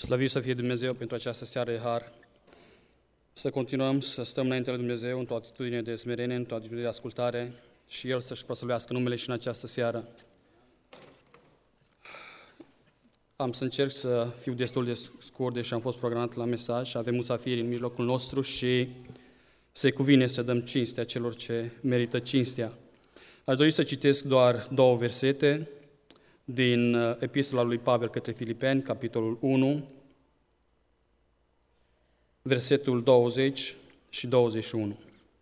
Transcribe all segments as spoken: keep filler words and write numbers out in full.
Slăvit să fie Dumnezeu pentru această seară de har. Să continuăm să stăm înainte lui Dumnezeu într-o atitudine de smerenie, într-o atitudine de ascultare și El să-și proslăvească numele și în această seară. Am să încerc să fiu destul de scurt, deși am fost programat la mesaj. Avem musafiri în mijlocul nostru și se cuvine să dăm cinstea celor ce merită cinstea. Aș dori să citesc doar două versete din Epistola lui Pavel către Filipeni, capitolul unu, versetul douăzeci și douăzeci și unu.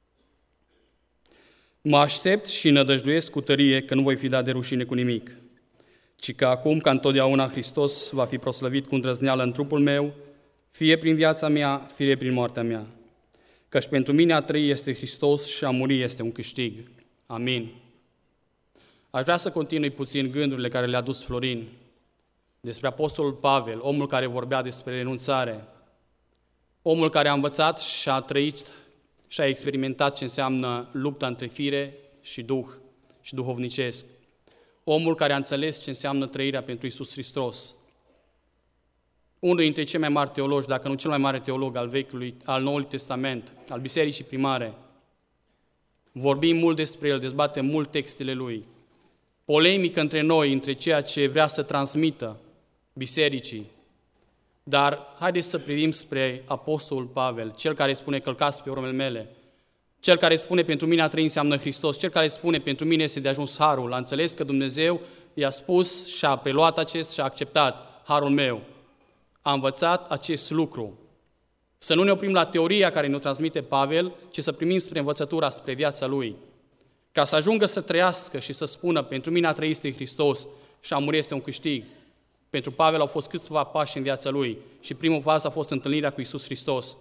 Mă aștept și nădăjduiesc cu tărie că nu voi fi dat de rușine cu nimic, ci că acum, ca întotdeauna, Hristos va fi proslăvit cu îndrăzneală în trupul meu, fie prin viața mea, fie prin moartea mea. Căci pentru mine a trăi este Hristos și a muri este un câștig. Amin. Aș vrea să continui puțin gândurile care le-a dus Florin despre Apostolul Pavel, omul care vorbea despre renunțare, omul care a învățat și a trăit și a experimentat ce înseamnă lupta între fire și duh și duhovnicesc, omul care a înțeles ce înseamnă trăirea pentru Iisus Hristos. Unul dintre cei mai mari teologi, dacă nu cel mai mare teolog al Vechiului, al Noului Testament, al Bisericii Primare. Vorbim mult despre el, dezbatem mult textele lui. Polemică între noi, între ceea ce vrea să transmită bisericii. Dar haideți să privim spre Apostolul Pavel, cel care spune călcați pe urmele mele, cel care spune pentru mine a trăi înseamnă Hristos, cel care spune pentru mine este de ajuns harul. A înțeles că Dumnezeu i-a spus și a preluat acest și a acceptat harul meu. A învățat acest lucru. Să nu ne oprim la teoria care ne-o transmite Pavel, ci să primim spre învățătura, spre viața lui. Ca să ajungă să trăiască și să spună, pentru mine a trăi este Hristos și a muri este un câștig. Pentru Pavel au fost câțiva pași în viața lui și primul pas a fost întâlnirea cu Iisus Hristos.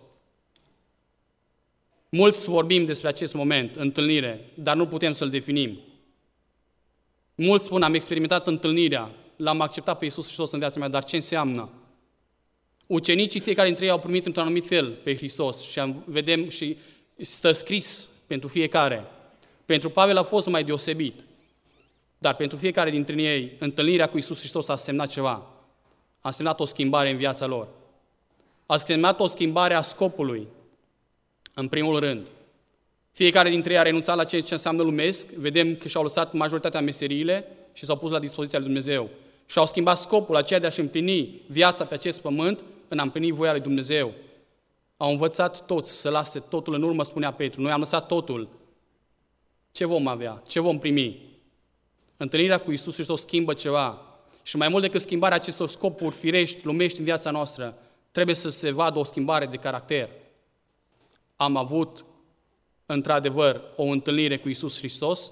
Mulți vorbim despre acest moment, întâlnire, dar nu putem să-l definim. Mulți spun, am experimentat întâlnirea, l-am acceptat pe Iisus Hristos în viața mea, dar ce înseamnă? Ucenicii, fiecare dintre ei au primit într-un anumit fel pe Hristos și vedem și stă scris pentru fiecare. Pentru Pavel a fost mai deosebit, dar pentru fiecare dintre ei, întâlnirea cu Iisus Hristos a semnat ceva. A semnat o schimbare în viața lor. A semnat o schimbare a scopului, în primul rând. Fiecare dintre ei a renunțat la ceea ce înseamnă lumesc, vedem că și-au lăsat majoritatea meseriile și s-au pus la dispoziția lui Dumnezeu. Și-au schimbat scopul aceea de a-și împlini viața pe acest pământ în a împlini voia lui Dumnezeu. Au învățat toți să lase totul în urmă, spunea Petru. Noi am lăsat totul. Ce vom avea? Ce vom primi? Întâlnirea cu Iisus Hristos schimbă ceva. Și mai mult decât schimbarea acestor scopuri firești, lumești în viața noastră, trebuie să se vadă o schimbare de caracter. Am avut, într-adevăr, o întâlnire cu Iisus Hristos,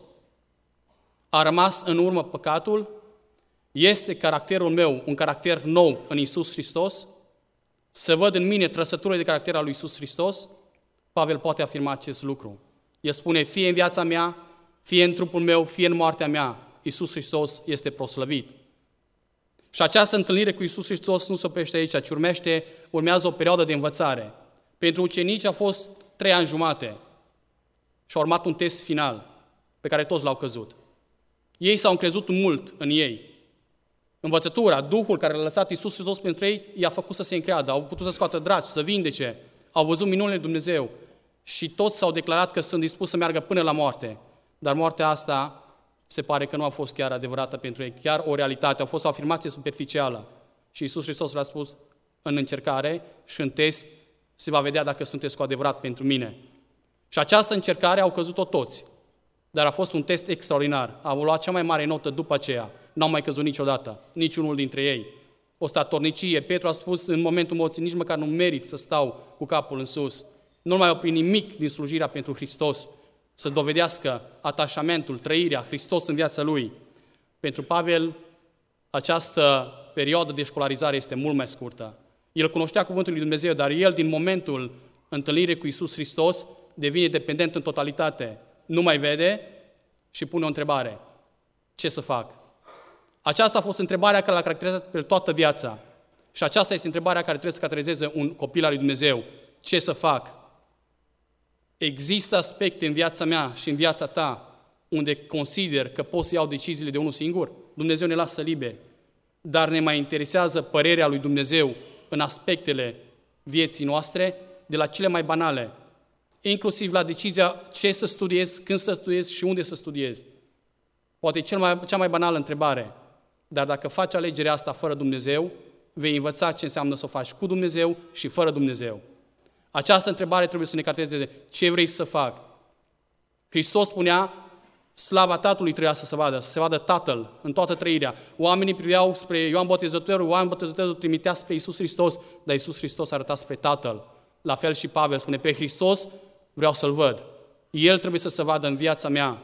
a rămas în urmă păcatul, este caracterul meu un caracter nou în Iisus Hristos, să văd în mine trăsăturile de caracter al lui Iisus Hristos. Pavel poate afirma acest lucru. El spune, fie în viața mea, fie în trupul meu, fie în moartea mea, Iisus Hristos este proslăvit. Și această întâlnire cu Iisus Hristos nu se oprește aici, ci urmește, urmează o perioadă de învățare. Pentru ucenici a fost trei ani jumate și a urmat un test final pe care toți l-au căzut. Ei s-au încrezut mult în ei. Învățătura, Duhul care l-a lăsat Iisus Hristos pentru ei, i-a făcut să se încreadă, au putut să scoată draci, să vindece, au văzut minunile lui Dumnezeu și toți s-au declarat că sunt dispuși să meargă până la moarte. Dar moartea asta se pare că nu a fost chiar adevărată pentru ei, chiar o realitate, a fost o afirmație superficială. Și Iisus Hristos le-a spus, în încercare și în test se va vedea dacă sunteți cu adevărat pentru mine. Și această încercare au căzut-o toți, dar a fost un test extraordinar. Au luat cea mai mare notă după aceea, n-au mai căzut niciodată, niciunul dintre ei. O statornicie, Petru a spus în momentul morții, nici măcar nu merit să stau cu capul în sus. Nu mai opri nimic din slujirea pentru Hristos, să dovedească atașamentul, trăirea, Hristos în viața lui. Pentru Pavel, această perioadă de școlarizare este mult mai scurtă. El cunoștea cuvântul lui Dumnezeu, dar el, din momentul întâlnirii cu Iisus Hristos, devine dependent în totalitate. Nu mai vede și pune o întrebare. Ce să fac? Aceasta a fost întrebarea care l-a caracterizat pe toată viața. Și aceasta este întrebarea care trebuie să caracterizeze un copil al lui Dumnezeu. Ce să fac? Există aspecte în viața mea și în viața ta unde consider că pot să iau deciziile de unul singur? Dumnezeu ne lasă liberi. Dar ne mai interesează părerea lui Dumnezeu în aspectele vieții noastre, de la cele mai banale, inclusiv la decizia ce să studiez, când să studiez și unde să studiez. Poate cel mai, cea mai banală întrebare, dar dacă faci alegerea asta fără Dumnezeu, vei învăța ce înseamnă să o faci cu Dumnezeu și fără Dumnezeu. Această întrebare trebuie să ne caracterizeze. Ce vrei să fac? Hristos spunea, slava Tatălui trebuia să se vadă, să se vadă Tatăl în toată trăirea. Oamenii priveau spre Ioan Botezătorul, Ioan Botezătorul trimitea spre Iisus Hristos, dar Iisus Hristos arăta spre Tatăl. La fel și Pavel spune, pe Hristos vreau să-L văd. El trebuie să se vadă în viața mea.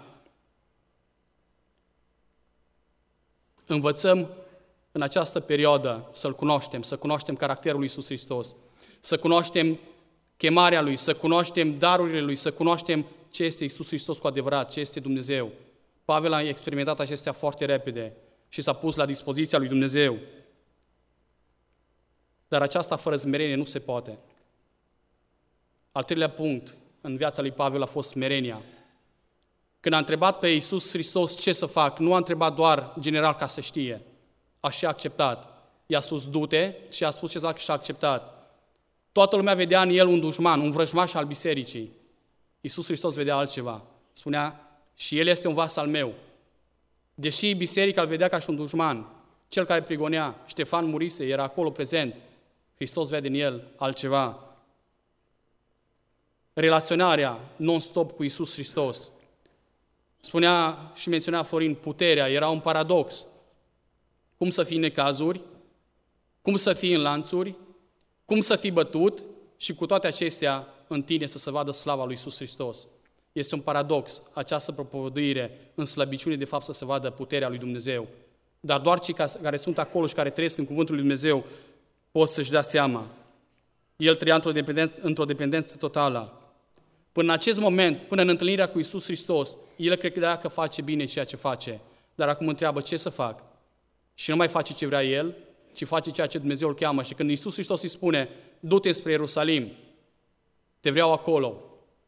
Învățăm în această perioadă să-L cunoaștem, să cunoaștem caracterul lui Iisus Hristos, să cunoaștem chemarea Lui, să cunoaștem darurile Lui, să cunoaștem ce este Iisus Hristos cu adevărat, ce este Dumnezeu. Pavel a experimentat acestea foarte repede și s-a pus la dispoziția lui Dumnezeu. Dar aceasta fără smerenie nu se poate. Al treilea punct în viața lui Pavel a fost smerenia. Când a întrebat pe Iisus Hristos ce să fac, nu a întrebat doar general ca să știe. A și acceptat. I-a spus du-te și a spus ce să fac și a acceptat. Toată lumea vedea în el un dușman, un vrăjmaș al bisericii. Iisus Hristos vedea altceva. Spunea, și el este un vas al meu. Deși biserica îl vedea ca și un dușman, cel care prigonea, Ștefan murise, era acolo prezent, Hristos vede în el altceva. Relaționarea non-stop cu Iisus Hristos. Spunea și menționa Florin, puterea, era un paradox. Cum să fii în necazuri, cum să fii în lanțuri, cum să fii bătut și cu toate acestea în tine să se vadă slava lui Iisus Hristos. Este un paradox această propovăduire în slăbiciune, de fapt să se vadă puterea lui Dumnezeu. Dar doar cei care sunt acolo și care trăiesc în cuvântul lui Dumnezeu pot să-și dea seama. El trăia într-o dependență, într-o dependență totală. Până în acest moment, până în întâlnirea cu Iisus Hristos, el credea că face bine ceea ce face. Dar acum întreabă ce să fac. Și nu mai face ce vrea el, ci face ceea ce Dumnezeu îl cheamă. Și când Iisus Hristos îi spune, du-te spre Ierusalim, te vreau acolo.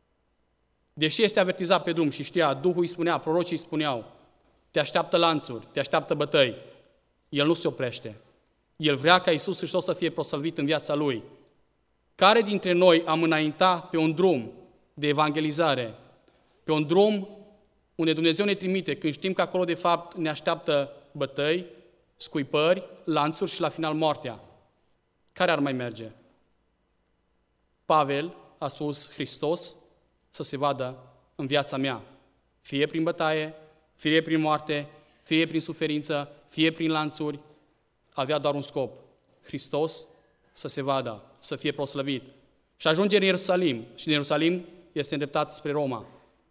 Deși este avertizat pe drum și știa, Duhul îi spunea, prorocii îi spuneau, te așteaptă lanțuri, te așteaptă bătăi. El nu se oprește. El vrea ca Iisus Hristos să fie proslăvit în viața lui. Care dintre noi am înaintat pe un drum de evangelizare, pe un drum unde Dumnezeu ne trimite, când știm că acolo de fapt ne așteaptă bătăi, scuipări, lanțuri și la final moartea? Care ar mai merge? Pavel a spus, Hristos să se vadă în viața mea, fie prin bătaie, fie prin moarte, fie prin suferință, fie prin lanțuri, avea doar un scop, Hristos să se vadă, să fie proslăvit. Și ajunge în Ierusalim și în Ierusalim este îndreptat spre Roma.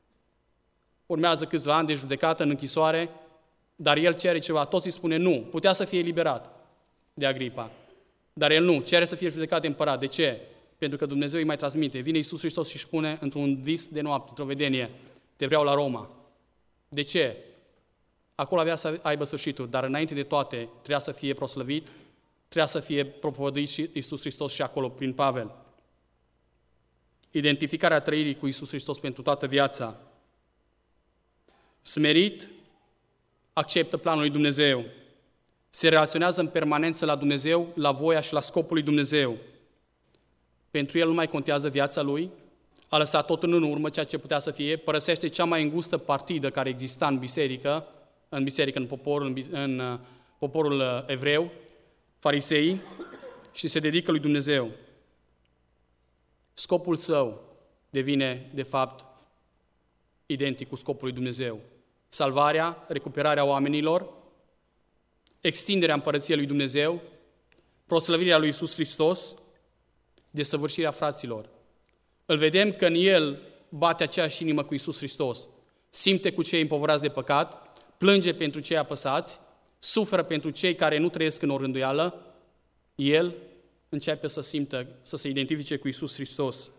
Urmează câțiva ani de judecată în închisoare, dar el cere ceva, toți îi spune nu, putea să fie eliberat de Agripa, dar el nu, cere să fie judecat de împărat. De ce? Pentru că Dumnezeu îi mai transmite. Vine Iisus Hristos și își spune într-un vis de noapte, într-o vedenie, te vreau la Roma. De ce? Acolo avea să aibă sfârșitul, dar înainte de toate trebuia să fie proslăvit, trebuia să fie propovăduit și Iisus Hristos și acolo prin Pavel. Identificarea trăirii cu Iisus Hristos pentru toată viața. Smerit, acceptă planul lui Dumnezeu. Se relaționează în permanență la Dumnezeu, la voia și la scopul lui Dumnezeu. Pentru el nu mai contează viața lui, a lăsat tot în urmă ceea ce putea să fie, părăsește cea mai îngustă partidă care exista în biserică, în biserică, în poporul, în, în poporul evreu, fariseii, și se dedică lui Dumnezeu. Scopul său devine, de fapt, identic cu scopul lui Dumnezeu. Salvarea, recuperarea oamenilor, extinderea împărăției lui Dumnezeu, proslăvirea lui Iisus Hristos, desăvârșirea fraților. Îl vedem că în el bate aceeași inimă cu Iisus Hristos. Simte cu cei împovărați de păcat, plânge pentru cei apăsați, suferă pentru cei care nu trăiesc în o rânduială. El începe să simtă, să se identifice cu Iisus Hristos.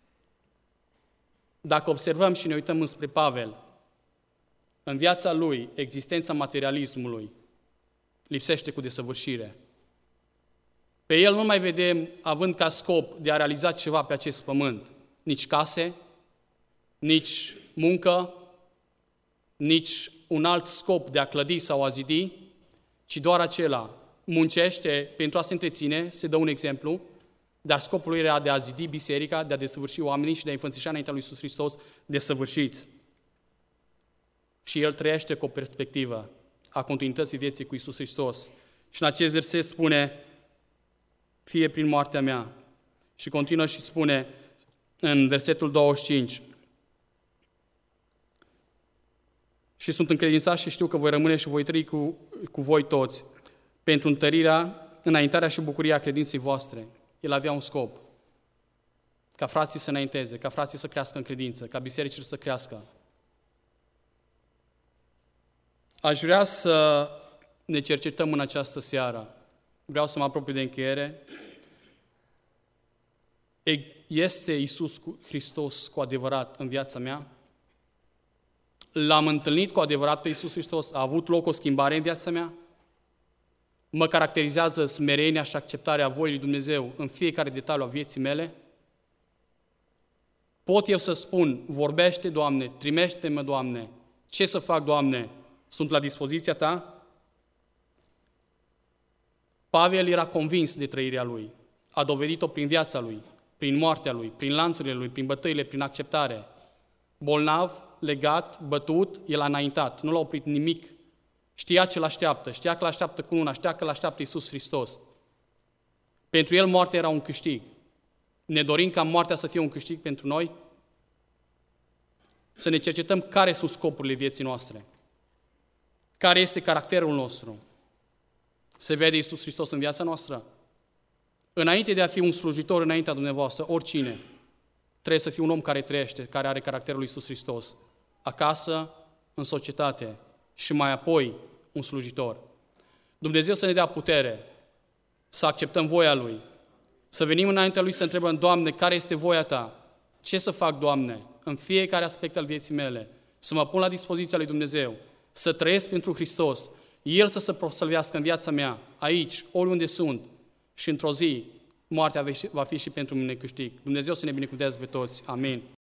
Dacă observăm și ne uităm înspre Pavel, în viața lui, existența materialismului lipsește cu desăvârșire. Pe el nu mai vedem având ca scop de a realiza ceva pe acest pământ, nici case, nici muncă, nici un alt scop de a clădi sau a zidi, ci doar acela muncește pentru a se întreține, se dă un exemplu, dar scopul lui era de a zidi biserica, de a desăvârși oamenii și de a înfățișa înaintea lui Iisus Hristos desăvârșiți. Și el trăiește cu o perspectivă a continuității vieții cu Iisus Hristos. Și în acest verset spune, fie prin moartea mea. Și continuă și spune în versetul douăzeci și cinci, și sunt încredințat și știu că voi rămâne și voi trăi cu, cu voi toți pentru întărirea, înaintarea și bucuria credinței voastre. El avea un scop, ca frații să înainteze, ca frații să crească în credință, ca bisericile să crească. Aș vrea să ne cercetăm în această seară. Vreau să mă apropii de încheiere. Este Iisus Hristos cu adevărat în viața mea? L-am întâlnit cu adevărat pe Iisus Hristos? A avut loc o schimbare în viața mea? Mă caracterizează smerenia și acceptarea voii lui Dumnezeu în fiecare detaliu a vieții mele? Pot eu să spun, vorbește, Doamne, trimește-mă, Doamne, ce să fac, Doamne, sunt la dispoziția Ta? Pavel era convins de trăirea lui, a dovedit-o prin viața lui, prin moartea lui, prin lanțurile lui, prin bătăile, prin acceptare. Bolnav, legat, bătut, el a înaintat, nu l-a oprit nimic. Știa ce l-așteaptă, știa că l-așteaptă cununa, știa că l-așteaptă Iisus Hristos. Pentru el moartea era un câștig. Ne dorim ca moartea să fie un câștig pentru noi? Să ne cercetăm care sunt scopurile vieții noastre. Care este caracterul nostru? Se vede Iisus Hristos în viața noastră? Înainte de a fi un slujitor înaintea dumneavoastră, oricine, trebuie să fie un om care trăiește, care are caracterul lui Iisus Hristos. Acasă, în societate și mai apoi un slujitor. Dumnezeu să ne dea putere să acceptăm voia Lui, să venim înaintea Lui să întrebăm, Doamne, care este voia Ta? Ce să fac, Doamne, în fiecare aspect al vieții mele? Să mă pun la dispoziția lui Dumnezeu, să trăiesc pentru Hristos, El să se proslăvească în viața mea, aici, oriunde sunt, și într-o zi moartea va fi și pentru mine câștig. Dumnezeu să ne binecuvânteze pe toți. Amin.